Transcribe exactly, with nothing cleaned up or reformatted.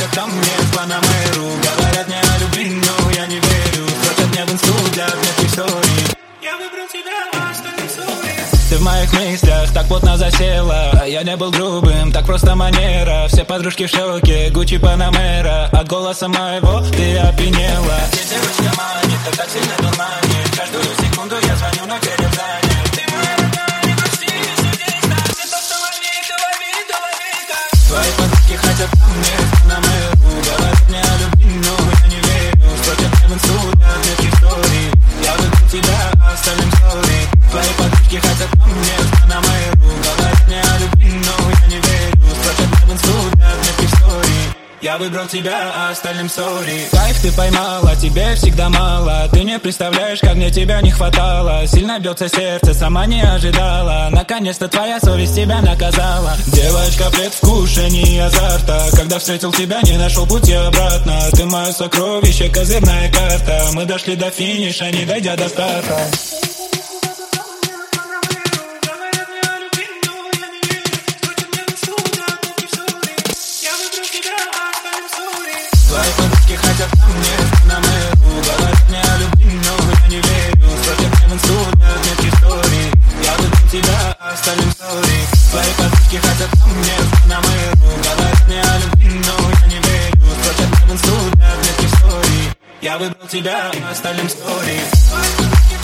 хотят ко мне в Панамеру. Говорят мне о любви, но я не верю. Спросят мне в инсту для отметки истории. Я выбрал тебя, остальным sorry. Ты в моих мыслях так плотно засела. Я не был грубым, так просто манера. Все подружки в шоке, Гуччи, Панамера. От голоса моего ты опьянела. Ты девочка манит, ты так сильно дурманит. Каждую секунду я звоню, но телефон занят. Ты моя родная, не грусти, сиди так. Ты то, что лови, ты лови, ты лови так. Твои подружки хотят ко мне в Панамеру. Говорят мне о любви, но я не верю. Спросят мне в инсту для отметки истории. Я выбрал тебя, остальным sorry. Твои подружки хотят ко мне в Панамеру. Говорят мне о любви, но я не верю. Спросят мне в инсту для отметки истории. Я выбрал тебя, а остальным sorry. Кайф ты поймала, тебе всегда мало. Ты не представляешь, как мне тебя не хватало. Сильно бьется сердце, сама не ожидала. Наконец-то твоя совесть тебя наказала. Девочка, предвкушение азарта. Когда встретил тебя, не нашел пути обратно. Ты мое сокровище, козырная карта. Мы дошли до финиша, не дойдя до старта. Твои подружки хотят ко мне в Панамеру. Говорят мне о любви, но я не верю. Спросят мне в инсту для отметки истории. Я выбрал тебя, остальным sorry. Твои подружки хотят ко мне в Панамеру. Говорят мне о любви, но я не верю. Спросят мне в инсту для отметки истории. Я выбрал тебя, остальным sorry.